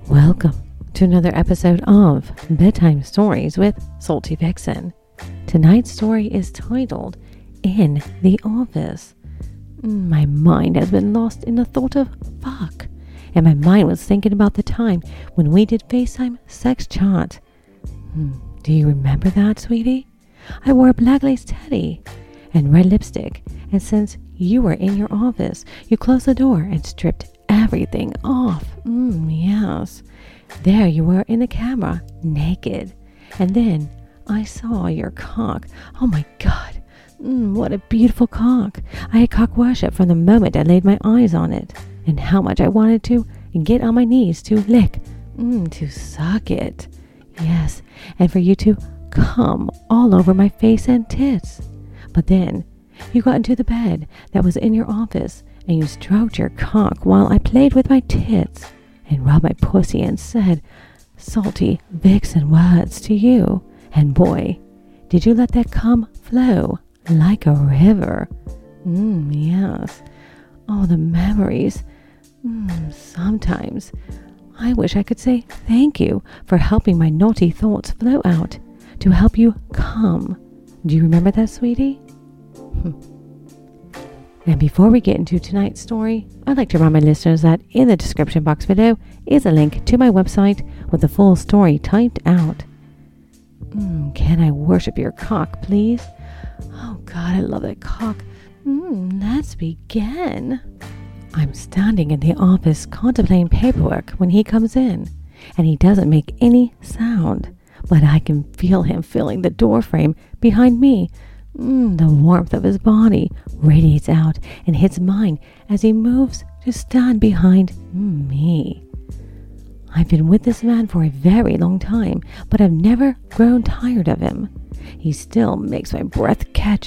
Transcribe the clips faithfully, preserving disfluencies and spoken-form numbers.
Welcome to another episode of Bedtime Stories with Salty Vixen. Tonight's story is titled In the Office. My mind has been lost in the thought of fuck, and my mind was thinking about the time when we did FaceTime sex chat. Hmm, do you remember that, sweetie? I wore a black lace teddy and red lipstick, and since you were in your office, you closed the door and stripped everything off. Mm, yes. There you were in the camera, naked. And then I saw your cock. Oh my God. Mm, what a beautiful cock. I had cock worship from the moment I laid my eyes on it. And how much I wanted to get on my knees to lick, mm, to suck it. Yes. And for you to come all over my face and tits. But then you got into the bed that was in your office and you stroked your cock while I played with my tits and rubbed my pussy and said salty vixen words to you. And boy, did you let that cum flow like a river. Mmm, yes. Oh, the memories. Mmm, sometimes I wish I could say thank you for helping my naughty thoughts flow out to help you come. Do you remember that, sweetie? And before we get into tonight's story, I'd like to remind my listeners that in the description box below is a link to my website with the full story typed out. Mm, can I worship your cock, please? Oh God, I love that cock. Mm, let's begin. I'm standing in the office contemplating paperwork when he comes in, and he doesn't make any sound, but I can feel him filling the door frame behind me. Mm, the warmth of his body radiates out and hits mine as he moves to stand behind me. I've been with this man for a very long time, but I've never grown tired of him. He still makes my breath catch.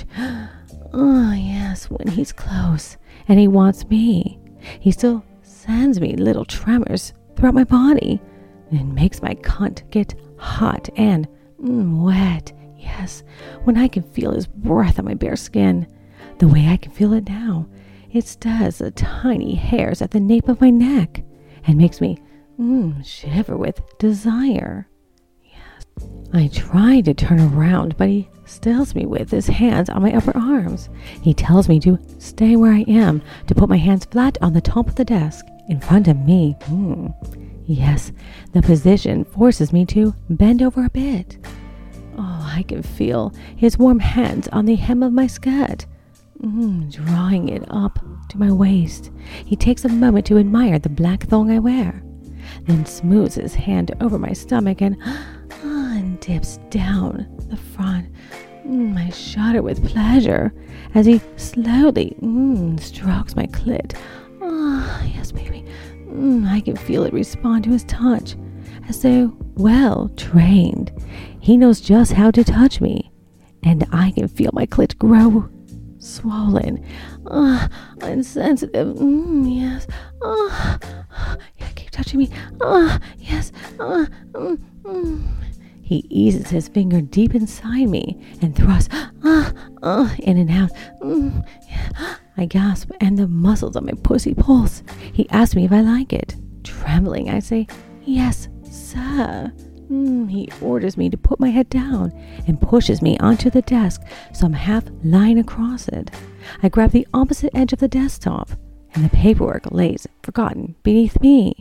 Oh, yes, when he's close and he wants me. He still sends me little tremors throughout my body and makes my cunt get hot and mm, wet. Yes, when I can feel his breath on my bare skin, the way I can feel it now, it stirs the tiny hairs at the nape of my neck and makes me mm, shiver with desire. Yes, I try to turn around, but he stills me with his hands on my upper arms. He tells me to stay where I am, to put my hands flat on the top of the desk in front of me. Mm. Yes, the position forces me to bend over a bit. Oh, I can feel his warm hands on the hem of my skirt, mm, drawing it up to my waist. He takes a moment to admire the black thong I wear, then smooths his hand over my stomach and, uh, and dips down the front. Mm, I shudder with pleasure as he slowly mm, strokes my clit. Ah, oh, yes, baby. Mm, I can feel it respond to his touch, as though well trained. He knows just how to touch me, and I can feel my clit grow swollen. Ah, uh, insensitive. Mm, yes. Ah, uh, yeah, keep touching me. Ah, uh, yes. Ah, uh, mm, mm. He eases his finger deep inside me and thrusts ah, uh, in and out. Mm, yeah. I gasp, and the muscles on my pussy pulse. He asks me if I like it. Trembling, I say, "Yes, sir." Mm, he orders me to put my head down and pushes me onto the desk so I'm half lying across it. I grab the opposite edge of the desktop and the paperwork lays forgotten beneath me.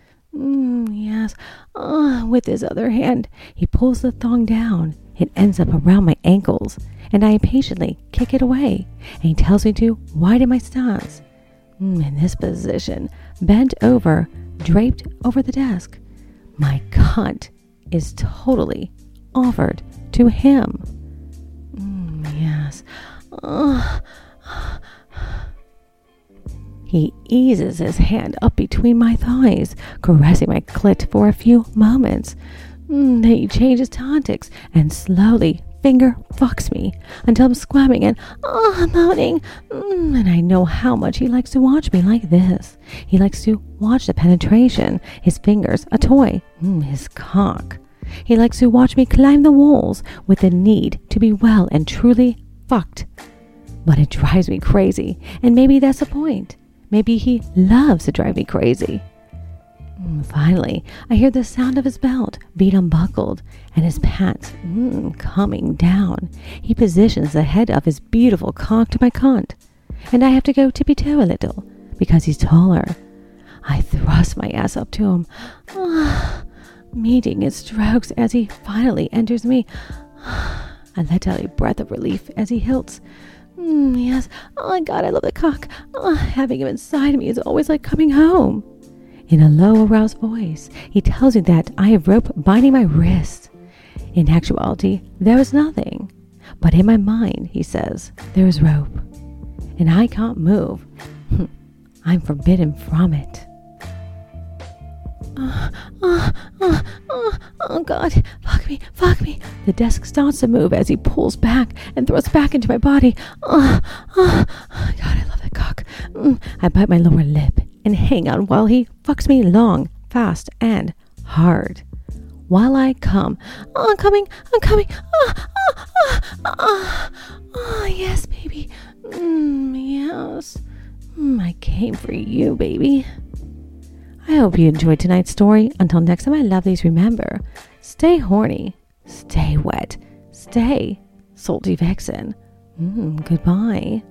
Mm, yes, uh, with his other hand, he pulls the thong down. It ends up around my ankles and I impatiently kick it away, and he tells me to widen my stance. Mm, in this position, bent over, draped over the desk, my cunt is totally offered to him. Mm, yes. Uh, he eases his hand up between my thighs, caressing my clit for a few moments. Mm, then he changes tactics and slowly finger fucks me until I'm squirming and oh, moaning. Mm, and I know how much he likes to watch me like this. He likes to watch the penetration, his fingers a toy, mm, his cock. He likes to watch me climb the walls with the need to be well and truly fucked. But it drives me crazy, and maybe that's the point. Maybe he loves to drive me crazy. Mm, finally, I hear the sound of his belt being unbuckled and his pants mm, coming down. He positions the head of his beautiful cock to my cunt, and I have to go tippy-toe a little because he's taller. I thrust my ass up to him, ah, meeting his strokes as he finally enters me. I let out a breath of relief as he hilts. Mm, yes, oh my God, I love the cock. Oh, having him inside me is always like coming home. In a low, aroused voice, he tells me that I have rope binding my wrist. In actuality, there is nothing. But in my mind, he says, there is rope. And I can't move. I'm forbidden from it. Oh, oh, oh, oh, oh, God, fuck me, fuck me. The desk starts to move as he pulls back and thrusts back into my body. Oh, oh, oh God, I love that cock. Mm, I bite my lower lip and hang on while he fucks me long, fast, and hard. While I come, oh, I'm coming, I'm coming. Oh, oh, oh, oh, oh yes, baby. Mm, yes. Mm, I came for you, baby. I hope you enjoyed tonight's story. Until next time, my lovelies, remember, stay horny, stay wet, stay salty vixen. Mm, goodbye.